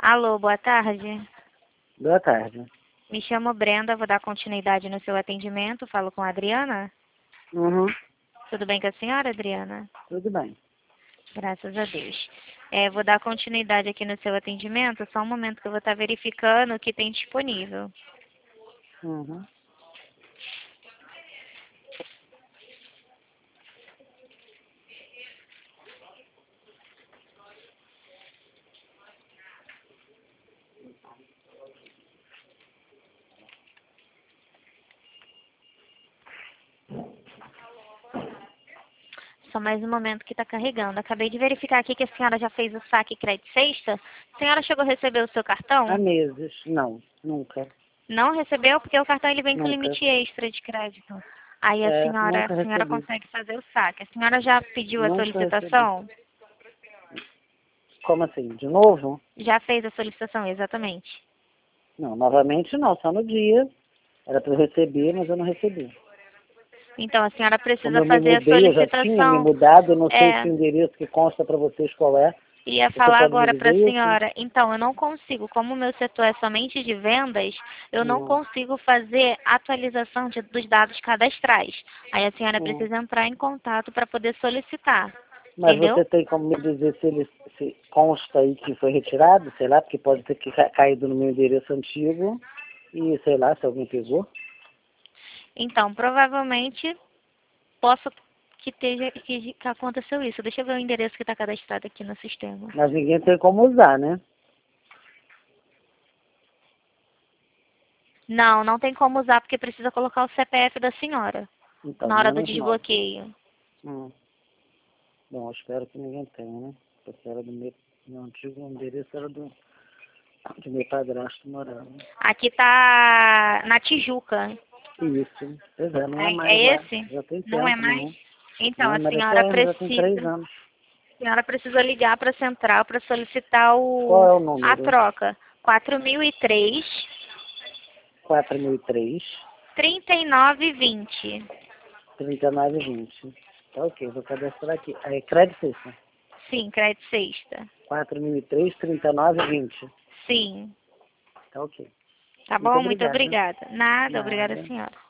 Alô, boa tarde. Boa tarde. Me chamo Brenda, vou dar continuidade no seu atendimento. Falo com a Adriana. Uhum, Tudo bem com a senhora, Adriana? tudo bem. Graças a Deus. Vou dar continuidade aqui no seu atendimento. Só um momento que eu vou estar verificando o que tem disponível. Uhum. Só mais um momento que está carregando. Acabei de verificar aqui que a senhora já fez o saque crédito sexta. A senhora chegou a receber o seu cartão? Há meses? Não, nunca. Não recebeu porque o cartão ele vem com Nunca. limite extra de crédito. Aí a Nunca senhora recebi. consegue fazer o saque. A senhora já pediu a Nunca recebi. solicitação? Como assim? De novo? Já fez a solicitação, exatamente. Não, novamente não, só no dia. Era para eu receber, mas eu não recebi. Então a senhora Como precisa eu me fazer a mudei, eu já tinha me solicitação. mudado, eu não sei se É, o endereço que consta para vocês qual é. ia Você falar pode me agora para a dizer isso? senhora. Então, eu não consigo, como o meu setor é somente de vendas, eu não Hum, consigo fazer atualização dos dados cadastrais. Aí a senhora hum. precisa entrar em contato para poder solicitar. Mas Entendeu? você tem como me dizer se ele se consta aí que foi retirado, sei lá, porque pode ter que caído no meu endereço antigo e sei lá se alguém pegou. Então, provavelmente, posso que aconteceu isso. Deixa eu ver o endereço que está cadastrado aqui no sistema. Mas ninguém tem como usar, né? Não, não tem como usar porque precisa colocar o CPF da senhora Então, na hora do menos mal. desbloqueio. Hum. Bom, eu espero que ninguém tenha, né? Porque era do meu antigo endereço era do meu padrasto morando. Aqui tá na Tijuca. Isso. Pois é, não é É, mais é lá. esse? Já tem Não é tempo, mais? não. Então, Não, a em senhora Maricá já tem 3 precisa, anos. ligar para a central para solicitar Qual é o a número? troca. 4003 4003 3920. 3920. Tá ok, vou cadastrar aqui. Aí, crédito isso. Sim, crédito sexta. 4003 3920. Sim. Tá ok. Tá Muito bom? Muito obrigado. obrigada. Nada, obrigada, Nada. senhora.